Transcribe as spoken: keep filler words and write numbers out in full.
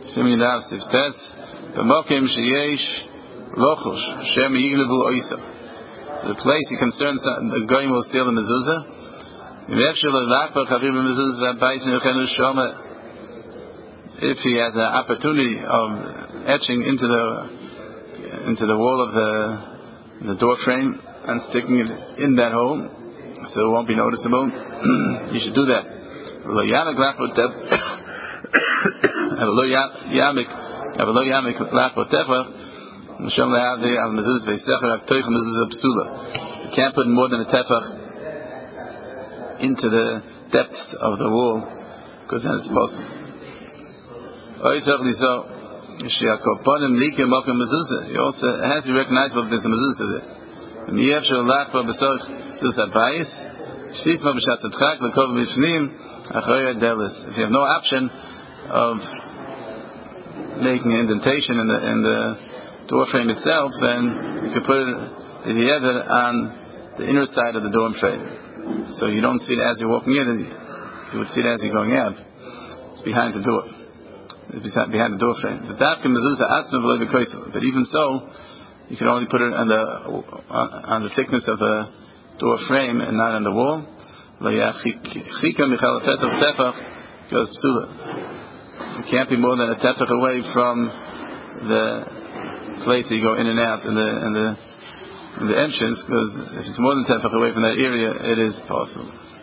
Shimi Lav Siftet, B'mokim Sheyesh Lochush, Shem Yiglevu Oisa. The place he concerns the goyim will steal the mezuzah. If he has an opportunity of etching into the into the wall of the the door frame and sticking it in that hole, so it won't be noticeable, you should do that. You can't put more than a tefach into the depth of the wall, because then it's possible. He also has to recognize what there's a mezuzah there. If you have no option of making an indentation in the in the door frame itself, then you can put the yeder on the inner side of the door frame, so you don't see it as you're walking in. You would see it as you're going out. It's behind the door. It's behind the door frame. But even so, you can only put it on the on the thickness of the door frame and not on the wall. It can't be more than a tefach away from the place that you go in and out in the in the in the entrance, because if it's more than tefach away from that area, it is possible.